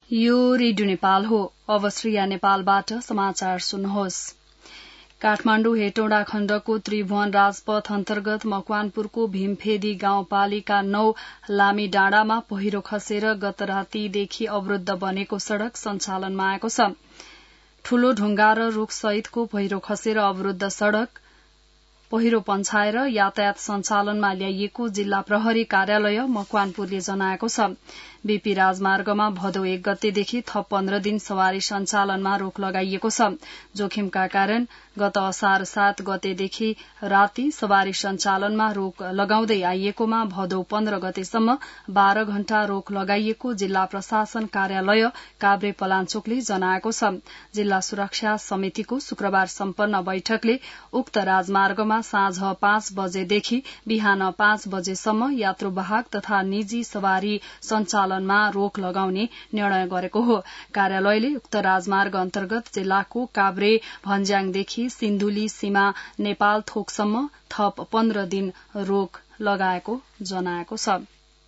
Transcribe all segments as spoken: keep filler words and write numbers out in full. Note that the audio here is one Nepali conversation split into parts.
यो रेडियो नेपाल हो। अब श्रेया नेपालबाट समाचार सुन्नुहोस्। काठमाडौँ हेटौँडा खण्डको त्रिभुवन राजपथ अन्तर्गत मकवानपुरको भीमफेदी गाउँपालिका नौ लामी डाँडामा पहिरो खसेर गत रातीदेखि अवरूद्ध बनेको सड़क सञ्चालनमा आएको छ। ठूलो ढुङ्गा र रूखसहितको पहिरो खसेर अवरूद्ध सड़क पहिरो पन्छाएर यातायात सञ्चालनमा ल्याइएको जिल्ला प्रहरी कार्यालय मकवानपुरले जनाएको छ। बीपी राजमार्गमा भदौ एक गतेदेखि थप पन्ध्र दिन सवारी सञ्चालनमा रोक लगाइएको छ। जोखिमका कारण गत असार सात गतेदेखि राति सवारी सञ्चालनमा रोक लगाउँदै आइएकोमा भदौ पन्ध्र गतेसम्म बाह्र घण्टा रोक लगाइएको जिल्ला प्रशासन कार्यालय काभ्रे पलाञ्चोकले जनाएको छ। जिल्ला सुरक्षा समितिको शुक्रबार सम्पन्न बैठकले उक्त राजमार्गमा साँझ पाँच बजेदेखि बिहान पाँच बजेसम्म यात्रुवाहक तथा निजी सवारी सञ्चालनमा रोक लगाउने निर्णय गरेको हो। कार्यालयले उक्त राजमार्ग अन्तर्गत जिल्लाको काभ्रे भन्ज्याङदेखि सिन्धुली सीमा नेपाल थोकसम्म थप पन्ध्र दिन रोक लगाएको जनाएको छ।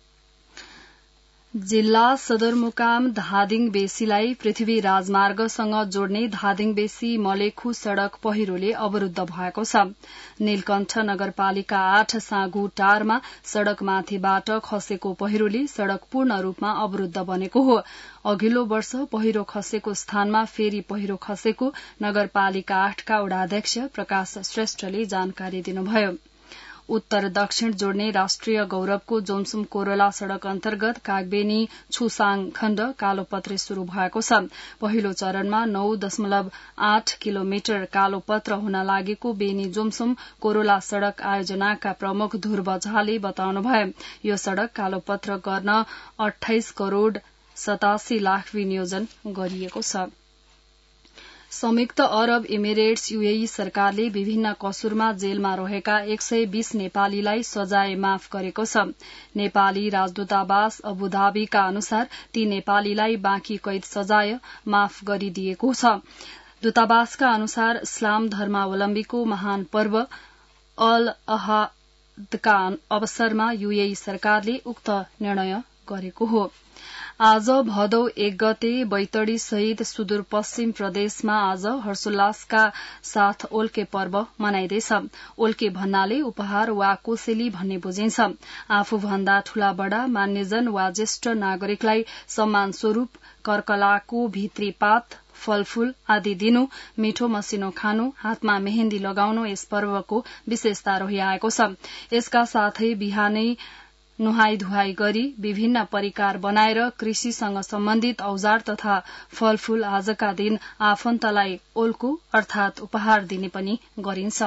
जिल्ला सदरमुकाम धादिङ बेसीलाई पृथ्वी राजमार्गसँग जोड्ने धादिङ बेसी मलेखु सड़क पहिरोले अवरूद्ध भएको छ। नीलकण्ठ नगरपालिका आठ साँगु टारमा सड़कमाथिबाट खसेको पहिरोले सड़क पूर्ण रूपमा अवरूद्ध बनेको हो। अघिल्लो वर्ष पहिरो खसेको स्थानमा फेरि पहिरो खसेको नगरपालिका आठका वडाध्यक्ष प्रकाश श्रेष्ठले जानकारी दिनुभयो। उत्तर दक्षिण जोड्ने राष्ट्रिय गौरवको जोमसुम कोरोला सड़क अन्तर्गत कागबेनी छुसाङ खण्ड कालोपत्रे शुरू भएको छ। पहिलो चरणमा नौ दशमलव आठ किलोमिटर कालोपत्र हुन लागेको बेनी जोमसुम कोरोला सड़क आयोजनाका प्रमुख ध्रुव झाले बताउनुभयो। यो सड़क कालोपत्र गर्न अठाइस करोड़ सतासी लाख विनियोजन गरिएको छ। संयुक्त अरब इमिरेट्स यूएई सरकारले विभिन्न कसुरमा जेलमा रहेका एक सय बीस नेपालीलाई सजाय माफ गरेको छ। नेपाली राजदूतावास अबुधाबीका अनुसार ती नेपालीलाई बाँकी कैद सजाय माफ गरिदिएको छ। दूतावासका अनुसार इस्लाम धर्मावलम्बीको महान पर्व अल अहादका अवसरमा यूएई सरकारले उक्त निर्णय गरेको हो। आज भदौ एक गते बैतडी सहित सुदूरपश्चिम प्रदेशमा आज हर्षोल्लासका साथ ओल्के पर्व मनाइँदैछ। ओल्के भन्नाले उपहार वा कोसेली भन्ने बुझिन्छ। आफूभन्दा ठूला बड़ा मान्यजन वा ज्येष्ठ नागरिकलाई सम्मान स्वरूप कर्कलाको भित्री पात फलफूल आदि दिनु, मिठो मसिनो खानु, हातमा मेहेन्दी लगाउनु यस पर्वको विशेषता रहिआएको छ। यसका साथै बिहानै नुहाई धुवाई गरी विभिन्न परिकार बनाएर कृषिसँग सम्बन्धित औजार तथा फलफूल आजका दिन आफन्तलाई ओल्को अर्थात उपहार दिने पनि गरिन्छ।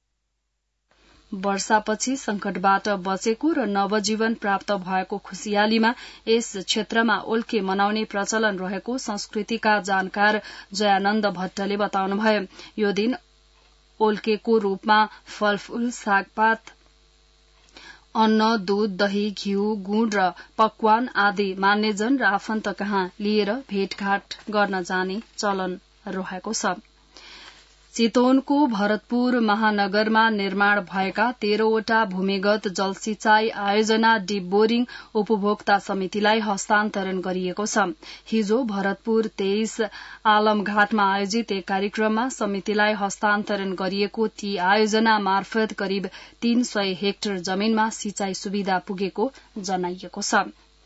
वर्षापछि संकटबाट बचेको र नवजीवन प्राप्त भएको खुशियालीमा यस क्षेत्रमा ओल्के मनाउने प्रचलन रहेको संस्कृतिका जानकार जयानन्द भट्टले बताउनुभयो। यो दिन ओल्केको रूपमा फलफूल सागपात अन्न दूध दही घिउ गुड़ र पकवान आदि मान्यजन र आफन्त कहाँ लिएर भेटघाट गर्न जाने चलन रहेको छ। चितवनको भरतपुर महानगरमा निर्माण भएका तेह्रवटा भूमिगत जलसिंचाई आयोजना डीप बोरिङ उपभोक्ता समितिलाई हस्तान्तरण गरिएको छ। हिजो भरतपुर तेइस आलमघाटमा आयोजित एक कार्यक्रममा समितिलाई हस्तान्तरण गरिएको ती आयोजना मार्फत करिब तीन सय हेक्टर जमीनमा सिंचाई सुविधा पुगेको जनाइएको छ।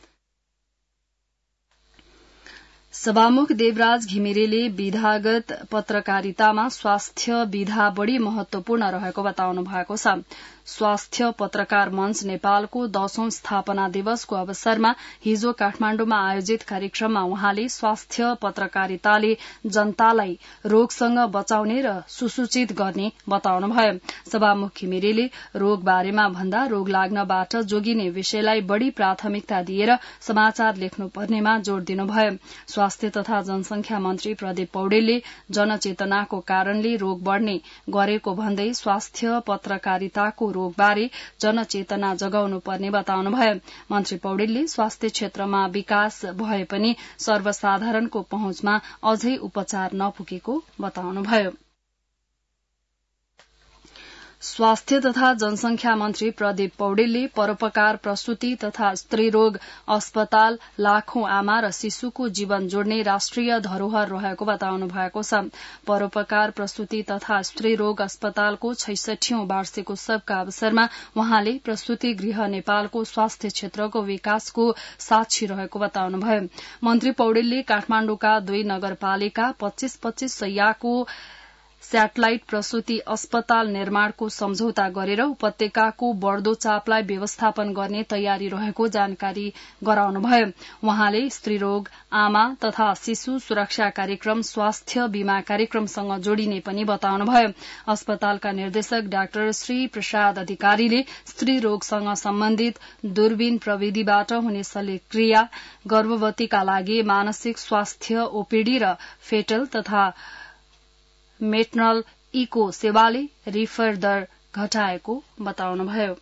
सभामुख देवराज घिमिरेले विधागत पत्रकारितामा स्वास्थ्य विधा बढ़ी महत्वपूर्ण रहेको बताउनु भएको छ। स्वास्थ्य पत्रकार मंच नेपालको दशौं स्थापना दिवसको अवसरमा हिजो काठमाण्डुमा आयोजित कार्यक्रममा उहाँले स्वास्थ्य पत्रकारिताले जनतालाई रोगसँग बचाउने र सुसूचित गर्ने बताउनुभयो। सभामुख घिमिरेले रोग बारेमा भन्दा रोग लाग्नबाट जोगिने विषयलाई बढ़ी प्राथमिकता दिएर समाचार लेख्नुपर्नेमा जोड़ दिनुभयो। स्वास्थ्य तथा जनसंख्या मन्त्री प्रदीप पौडेलले जनचेतनाको कारणले रोग बढ़ने गरेको भन्दै स्वास्थ्य पत्रकारिताको रोगबारे जनचेतना जगाउनु पर्ने बताउनुभयो। मन्त्री पौडेलले स्वास्थ्य क्षेत्रमा विकास भए पनि सर्वसाधारणको पहुँचमा अझै उपचार नपुगेको बताउनुभयो। स्वास्थ्य तथा जनसंख्या मन्त्री प्रदीप पौडेलले परोपकार प्रसूति तथा स्त्रीरोग अस्पताल लाखौं आमा र शिशुको जीवन जोड्ने राष्ट्रिय धरोहर रहेको बताउनु भएको छ। परोपकार प्रसूति तथा स्त्रीरोग अस्पतालको छैसठीौं वार्षिकोत्सवका अवसरमा वहाँले प्रसूति गृह नेपालको स्वास्थ्य क्षेत्रको विकासको साक्षी रहेको बताउनुभयो। मन्त्री पौडेलले काठमाण्डुका दुई नगरपालिका पच्चीस पच्चीस सयको स्याटेलाइट प्रसूति अस्पताल निर्माणको सम्झौता गरेर उपत्यकाको बढ़दो चापलाई व्यवस्थापन गर्ने तयारी रहेको जानकारी गराउनुभयो। वहाँले स्त्रीरोग आमा तथा शिशु सुरक्षा कार्यक्रम स्वास्थ्य बीमा कार्यक्रमसँग जोडिने पनि बताउनुभयो। अस्पतालका निर्देशक डाक्टर श्री प्रसाद अधिकारीले स्त्रीरोगसँग सम्बन्धित दूरबीन प्रविधिबाट हुने शल्यक्रिया, गर्भवतीका लागि मानसिक स्वास्थ्य ओपीडी र फेटल तथा मेटर्नल इको सेवाले रिफर दर घटाएको बताउनुभयो।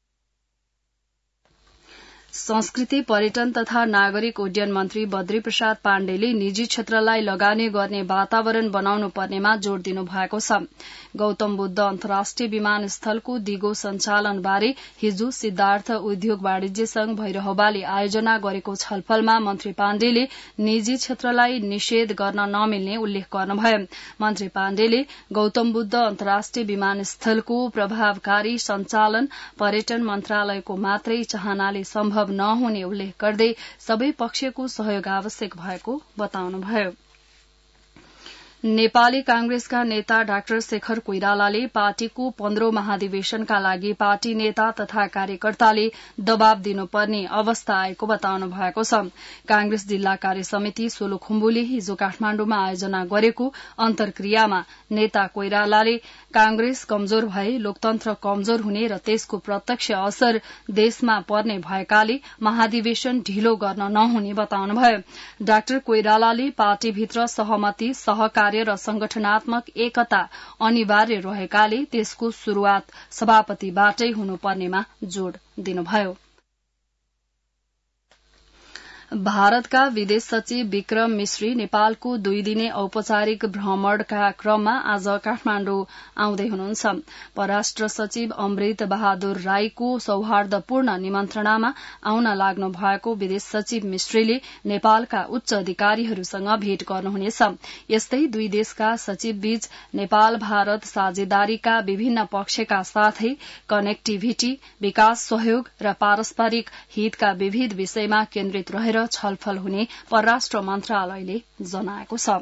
संस्कृति पर्यटन तथा नागरिक उड्डयन मन्त्री बद्री प्रसाद पाण्डेले निजी क्षेत्रलाई लगानी गर्ने वातावरण बनाउनु पर्नेमा जोड़ दिनु भएको छ। गौतम बुद्ध अन्तर्राष्ट्रिय विमानस्थलको दिगो सञ्चालन बारे हिजो सिद्धार्थ उद्योग वाणिज्य संघ भैरहवाले आयोजना गरेको छलफलमा मन्त्री पाण्डेले निजी क्षेत्रलाई निषेध गर्न नमिल्ने उल्लेख गर्नुभयो। मन्त्री पाण्डेले गौतम बुद्ध अन्तर्राष्ट्रिय विमानस्थलको प्रभावकारी सञ्चालन पर्यटन मन्त्रालयको मात्रै चाहनाले सम्भव नहुने उल्लेख गर्दै सबै पक्षको सहयोग आवश्यक भएको बताउनुभयो। नेपाली कांग्रेसका नेता डाक्टर शेखर कोइरालाले पार्टीको पन्ध्रौं महाधिवेशनका लागि पार्टी नेता तथा कार्यकर्ताले दबाव दिनुपर्ने अवस्था आएको बताउनु भएको छ। कांग्रेस जिल्ला कार्य समिति सोलुखुम्बुले हिजो काठमाण्डुमा आयोजना गरेको अन्तर्क्रियामा नेता कोइरालाले कांग्रेस कमजोर भए लोकतन्त्र कमजोर हुने र त्यसको प्रत्यक्ष असर देशमा पर्ने भएकाले महाधिवेशन ढिलो गर्न नहुने बताउनुभयो। डाक्टर कोइरालाले पार्टीभित्र सहमति सहकार र संगठनात्मक एकता अनिवार्य रहेकाले त्यसको शुरूआत सभापतिबाटै हुनुपर्नेमा जोड़ दिनुभयो। भारतका विदेश सचिव विक्रम मिश्री नेपालको दुई दिने औपचारिक भ्रमणका क्रममा आज काठमाण्डु आउँदै हुनुहुन्छ। परराष्ट्र सचिव अमृत बहादुर राईको सौहार्दपूर्ण निमन्त्रणामा आउन लाग्नु भएको विदेश सचिव मिश्रीले नेपालका उच्च अधिकारीहरूसँग भेट गर्नुहुनेछ। यस्तै दुई देशका सचिव बीच नेपाल भारत साझेदारीका विभिन्न पक्षका साथै कनेक्टिभिटी, विकास सहयोग र पारस्परिक हितका विविध विषयमा केन्द्रित रहेर छलफल हुने परराष्ट्र मन्त्रालयले जनाएको छ।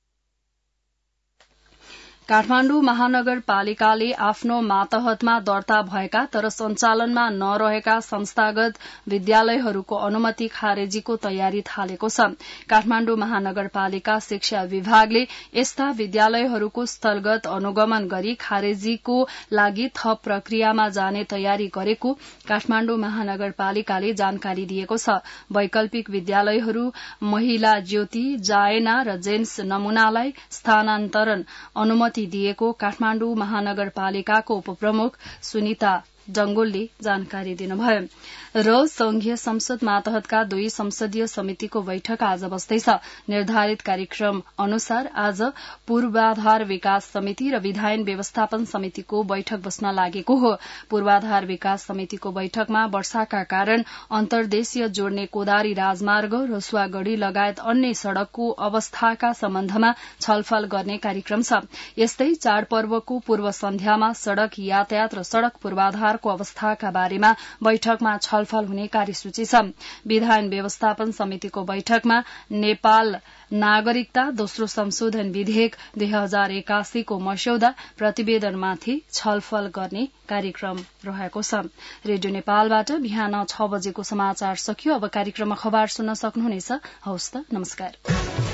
काठमाण्डु महानगरपालिकाले आफ्नो मातहतमा दर्ता भएका तर सञ्चालनमा नरहेका संस्थागत विद्यालयहरूको अनुमति खारेजीको तयारी थालेको छ। काठमाण्डु महानगरपालिका शिक्षा विभागले यस्ता विद्यालयहरूको स्थलगत अनुगमन गरी खारेजीको लागि थप प्रक्रियामा जाने तयारी गरेको काठमाण्डु महानगरपालिकाले जानकारी दिएको छ। वैकल्पिक विद्यालयहरू महिला ज्योति, जायना र जेन्स नमूनालाई स्थानान्तरण अनुमति दिएको काठमाण्डु महानगरपालिकाको उपप्रमुख सुनिता डंगोलले जानकारी दिनुभयो। र संघीय संसद मातहतका दुई संसदीय समितिको बैठक आज बस्दैछ। निर्धारित कार्यक्रम अनुसार आज पूर्वाधार विकास समिति र विधायन व्यवस्थापन समितिको बैठक बस्न लागेको हो। पूर्वाधार विकास समितिको बैठकमा वर्षाका कारण अन्तर्देशीय जोड्ने कोदारी राजमार्ग, रसुवागढ़ी लगायत अन्य सड़कको अवस्थाका सम्बन्धमा छलफल गर्ने कार्यक्रम छ। यस्तै चाडपर्वको पूर्व सन्ध्यामा सड़क यातायात र सड़क पूर्वाधारको अवस्थाका बारेमा बैठकमा छलफल हुने कार्यसूची छ। विधायन व्यवस्थापन समितिको बैठकमा नेपाल नागरिकता दोस्रो संशोधन विधेयक दुई हजार एकासीको मस्यौदा प्रतिवेदनमाथि छलफल गर्ने कार्यक्रम रहेको छ। रेडियो नेपालबाट बिहान छ बजेको समाचार सकियो। अब कार्यक्रममा खबर सुन्न सक्नुहुनेछ। हवस् त, नमस्कार।